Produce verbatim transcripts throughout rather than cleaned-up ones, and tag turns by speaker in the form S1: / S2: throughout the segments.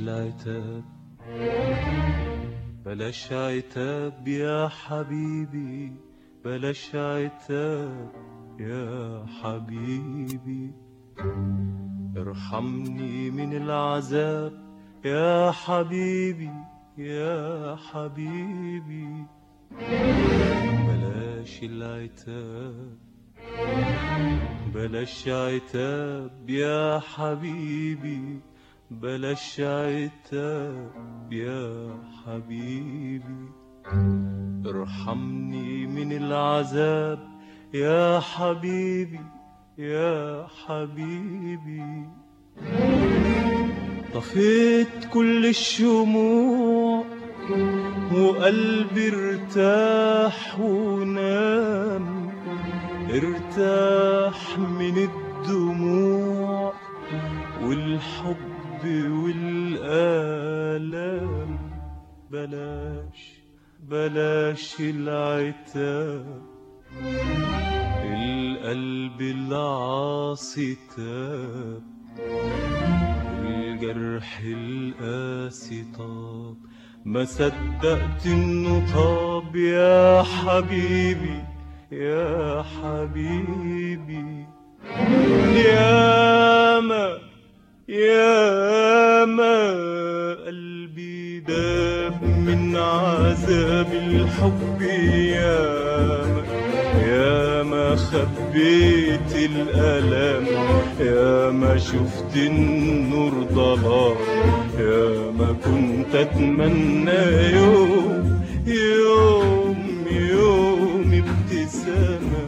S1: العتاب بلاش عتاب يا حبيبي، بلاش عتاب يا حبيبي. ارحمني من العذاب يا حبيبي يا حبيبي. بلاش العتاب بلاش عتاب يا حبيبي، بلاش عتاب يا حبيبي. ارحمني من العذاب يا حبيبي يا حبيبي. طفيت كل الشموع وقلبي ارتاح ونام، ارتاح من الدموع والحب والآلام. بلاش بلاش العتاب، القلب العاصي تاب، الجرح القاسي طاب. ما صدقت انه طاب يا حبيبي يا حبيبي. ياما ياما قلبي داب من عذاب الحب، ياما ياما خبيت الألم، ياما شفت النور ضلال، ياما كنت أتمنى يوم يوم يوم ابتسامة.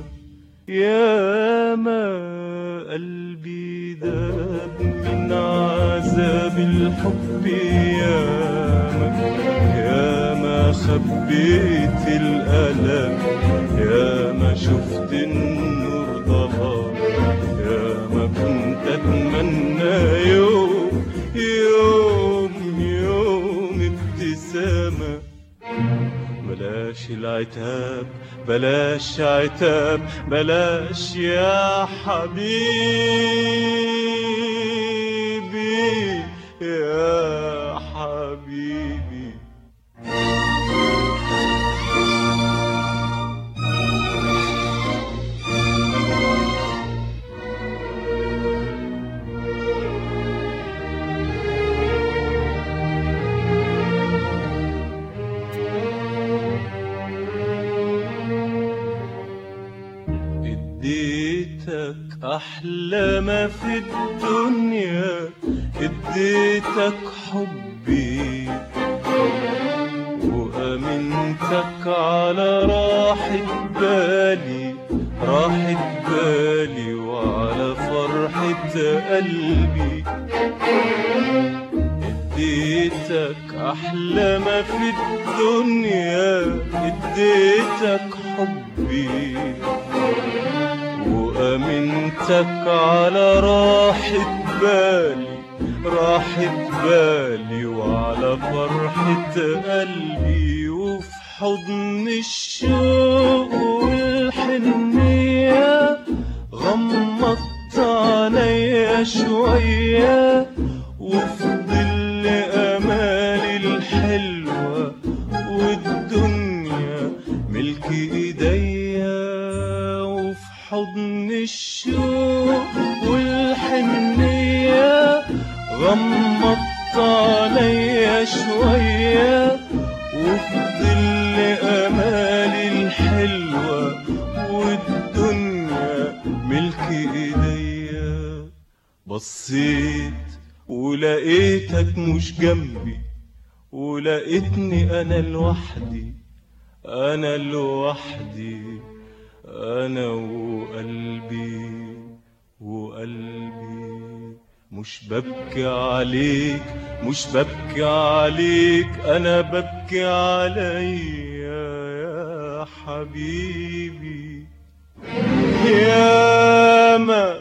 S1: ياما قلبي داب من عذاب الحب، ياما ياما خبيت الألم، ياما شفت النور ضلال، ياما كنت أتمنى يوم يوم يوم ابتسامة. بلاش العتاب بلاش عتاب بلاش يا حبيبي يا حبيبي. اديتك احلى ما في الدنيا، اديتك حبي وامنتك على راحة بالي، راحة بالي وعلى فرحة قلبي. اديتك احلى ما في الدنيا، اديتك حبي وامنتك على راحة بالي، راحة بالي وعلى فرحة قلبي. وفي حضن الشوق والحنية غمضت عليا شوية، وفي ظل امالي الحلوة والدنيا ملك ايديا. وفي حضن الشوق والحنية غمضت عليا شوية، وفي ظل امالي الحلوة والدنيا ملك ايديا. بصيت ولقيتك مش جنبي، ولقيتني انا لوحدي، انا لوحدي، انا وقلبي وقلبي. مش ببكي عليك مش ببكي عليك، انا ببكي عليا يا حبيبي. ياما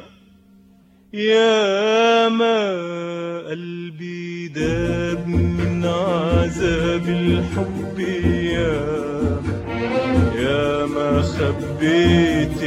S1: ياما قلبي داب من عذاب الحب، ياما ياما خبيت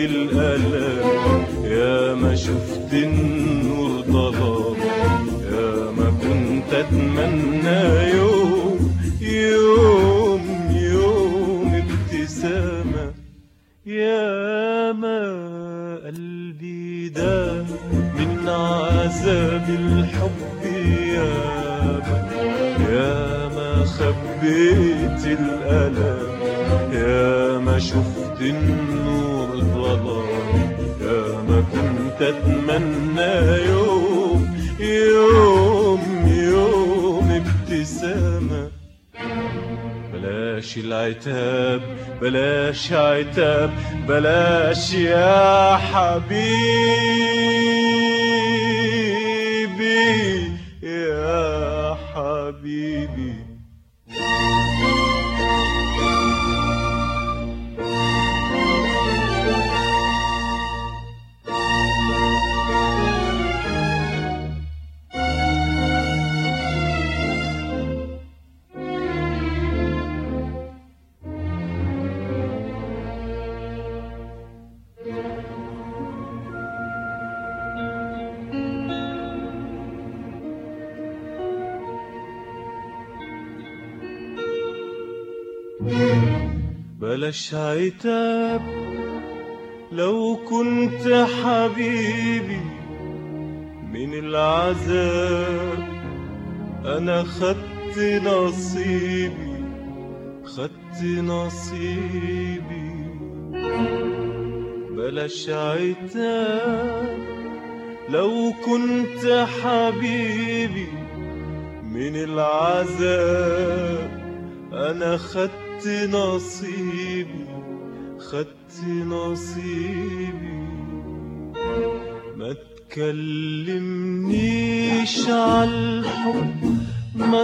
S1: الألم، ياما شفت النور ضلام، ياما كنت أتمنى يوم يوم يوم ابتسامة. يا ما قلبي داب من عذاب الحب، يا ما يا ما خبيت الألم، يا ما شفت النور ظلام، يا ما كنت أتمنى يوم يوم يوم ابتسامة. بلاش العتاب بلاش عتاب بلاش يا حبيبي يا حبيبي. بلاش عتاب لو كنت حبيبي، من العذاب أنا خدت نصيبي خدت نصيبي. بلاش عتاب لو كنت حبيبي، من العذاب أنا خدت نصيبي خدت نصيبي. ما تكلمنيش عالحب، ما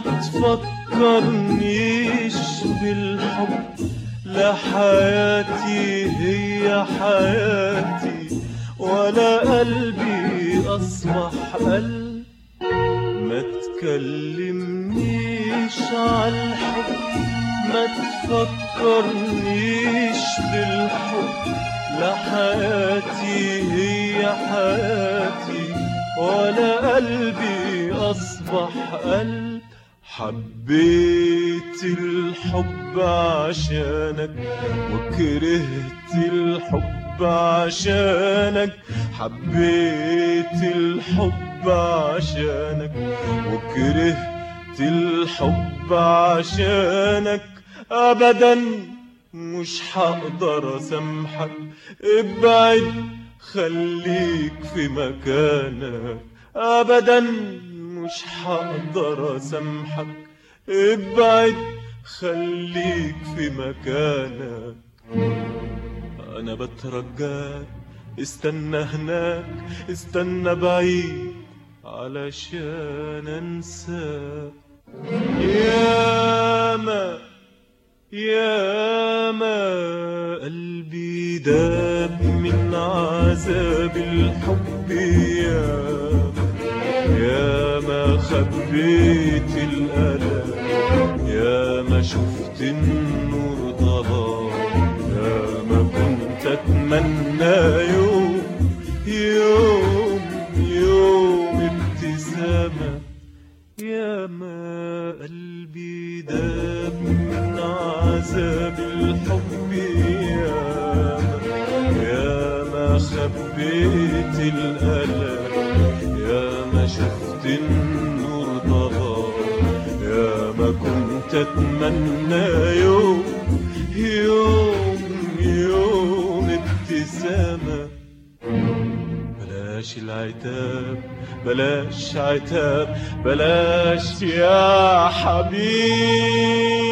S1: تفكرنيش بالحب، لا حياتي هي حياتي ولا قلبي أصبح قلب. ما تكلمنيش عالحب، ما تفكرنيش بالحب، لا حياتي هي حياتي ولا قلبي أصبح قلب. حبيت الحب عشانك وكرهت الحب عشانك، حبيت الحب عشانك وكرهت الحب عشانك. أبدا مش هقدر أسامحك، ابعد خليك في مكانك. أبدا مش هقدر أسامحك، ابعد خليك في مكانك. أنا بترجاك استنى هناك، استنى بعيد علشان أنساك. ياما ياما قلبي داب من عذاب الحب، ياما ياما خبيت الألم، ياما شفت النور ضلام، ياما كنت أتمنى يوم يوم يوم ابتسامة. ياما قلبي داب من عذاب الحب، ياما ياما خبيت الألم، ياما شفت النور ضلام، ياما كنت أتمنى يوم يوم يوم ابتسامة. بلاش العتاب بلاش عتاب بلاش يا حبيبي